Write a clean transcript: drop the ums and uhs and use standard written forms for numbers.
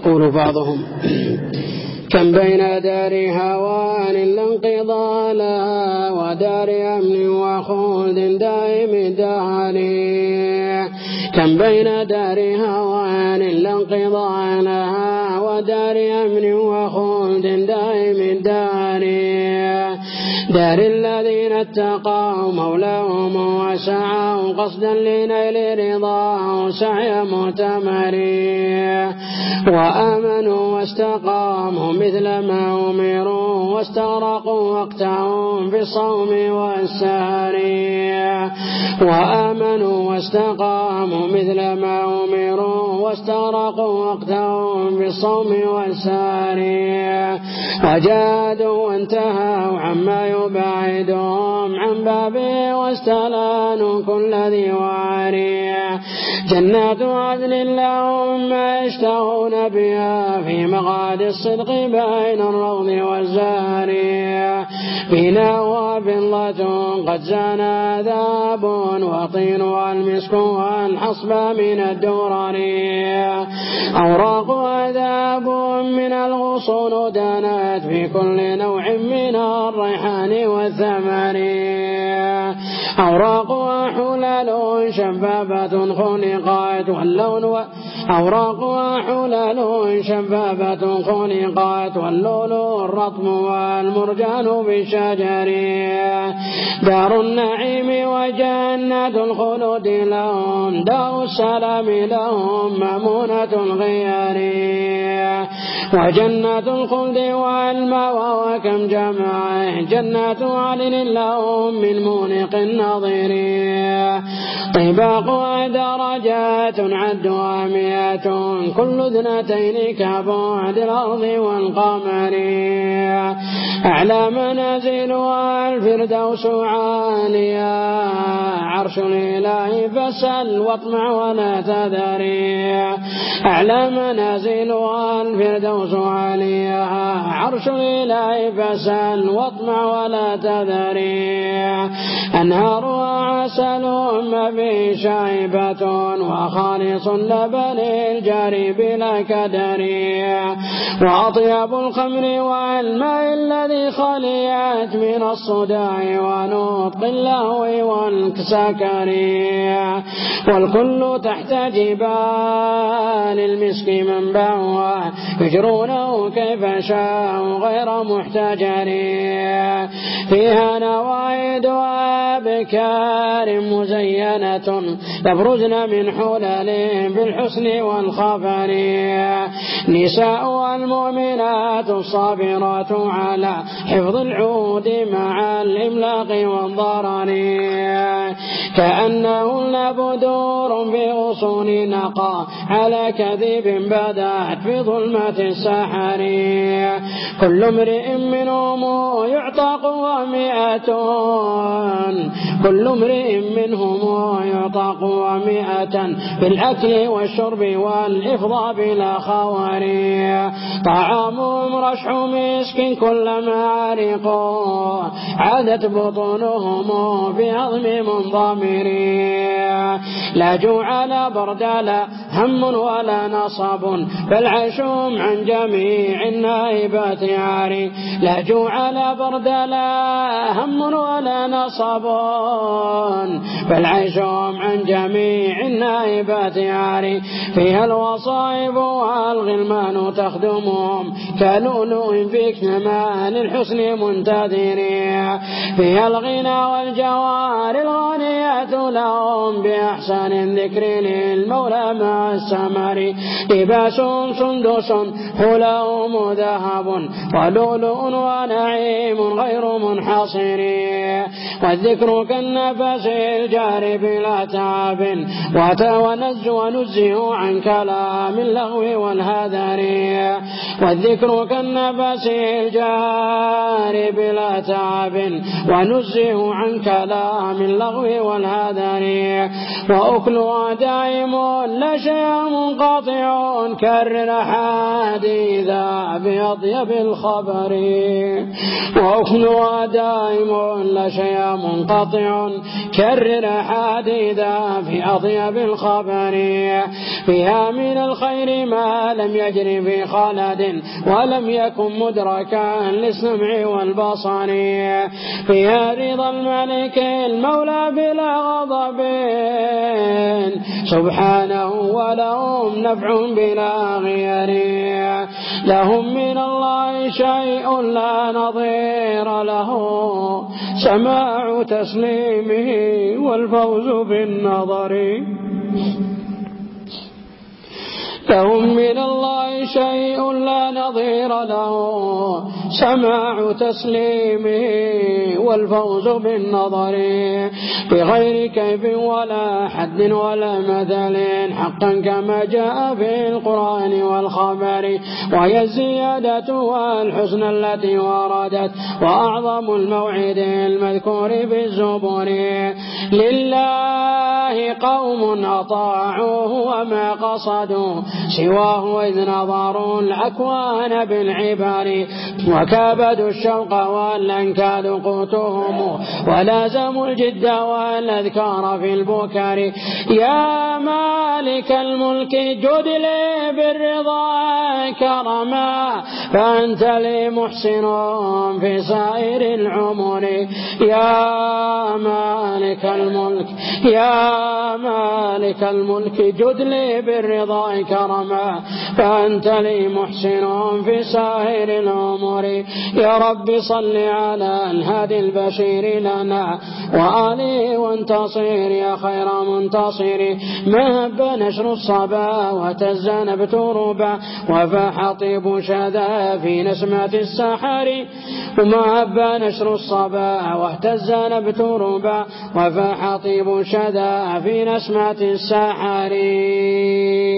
يقول بعضهم: كم بين دار هوان لا انقضاء لها ودار أمن وخلد دائم الدهر. كم بين دار هوان لا انقضاء لها ودار أمن وخلد دائم الدهر. دار الذين اتقوا مولاهم وسعوا قصدا لنيل رضاه سعي مؤتمر. وآمنوا واستقاموا مثل ما أمروا واستغرقوا وقتهم بالصوم والسهر. وآمنوا واستقاموا مثل ما أمروا واستغرقوا وقتهم بالصوم والسهر. وجادوا وانتهوا عما يبعدهم عن بابه واستلانوا كل ذي وعري. جنات عدن لهم ما يشتهون بها في مقعد الصدق بين الروض والزهر. فينا وفضة قد زان ذهب وطين والمسك والحصب من الدرر. أوراق وذهب من الغصون دانت في كل نوع من الريحان والثمر. أوراق وحلال شبابة خلقت واللون أوراق وحلال شبابة خلقت واللون الرطب والمرجان بالشجر. دار النعيم وجنة الخلود لهم دار السلام لهم مأمونة الغيار. وجنة الخلد والمأوى وكم جمع جنات عدن لهم من مونق النظير. طباق ودرجات عدها 100 كل اثنتين كبعد الأرض والقمر. أعلى منازلها الفردوس عاليا عرش الإله فسل واطمع ولا تذري. أعلى منازلها الفردوس عاليا عرش الإله فسل واطمع ولا تذري. أنهارها عسل ما به شائبة وخالص لبن الجاري بلا كدر. وأطيب الخمر والماء الذي خليت من الصداع ونطق اللهو والسكر. والكل تحت جبال المسك منبعها يجرونه كيف شاء غير محتجر. فيها نوائد وأبكار مزينة يبرزن من حلالهم بالحسن والخفر. نساء المؤمنات الصابرات على حفظ العود مع الإملاق والضرر. كأنهن بدور بغصون نقى على كذب بدأت في ظلمة السحر. كل امرئ منهم يعتق و100 كل امرئ منهم يعتق و100 بالأكل والشرب والإفضاء بلا خوار. طعامهم رشح مسك كلما عرقوا عادت بطونهم بهضم منضمر. لا جوع لا برد لا هم ولا نصب بل عيشهم عن جميع النائبات عاري. لا جوع لا برد لا هم ولا نصب بل عيشهم عن جميع النائبات عاري. فيها الوصائب والغلمان تخدمهم كلؤلؤ في كنمان الحسن منتظر. فيها الغنى والجوار الغنية لهم بأحسن الذكر للمولى مع السمر. لباس سندس حلهم ذهب ولؤلؤ ونعيم غير منحصر. والذكر كالنفس الجار بلا تعب ونزه عن كلام اللغو والهذر. والذكر كالنفس الجار بلا تعب ونزه عن كلام اللغو والهذر. وأكلها دائم لا شيء منقطع كالرحاد إلا بأطيب الخبر وأخذها دائم لا شيء منقطع كرر حديدا في أطيب الخبر فيها من الخير ما لم يجري في خالد ولم يكن مدركا للسمع والبصر فيها رضا الملك المولى بلا غضب سبحانه ولهم نفع بلا غير لهم من الله شيء لا نظير له سماع تسليمه والفوز بالنظر لهم من الله شيء لا نظير له سماع تسليمه والفوز بالنظر بغير كيف ولا حد ولا مثل حقا كما جاء في القرآن والخبر وهي الزيادة والحسن التي وردت وأعظم الموعد المذكور بالزبر لله قوم أطاعوه وما قصدوا سواه إذ نظروا الأكوان بالعبر وكابدوا الشوق والأنكاد قوتهم ولازموا الجد والأذكار في البكر يا مالك الملك جد لي بالرضا كرما فأنت لي محسن في سائر العمر يا مالك الملك يا مالك الملك جد لي بالرضا كرما فأنت لي محسن في سائر الأمور يا رب صل على الهادي البشير لنا وآله وانتصر يا خير منتصر ما هب نشر الصبا وتزن بتربا وفاح طيب شذا في نسمة السحر وما هب نشر الصبا واهتزن بتربا وفاح طيب شذا في نسمة السحر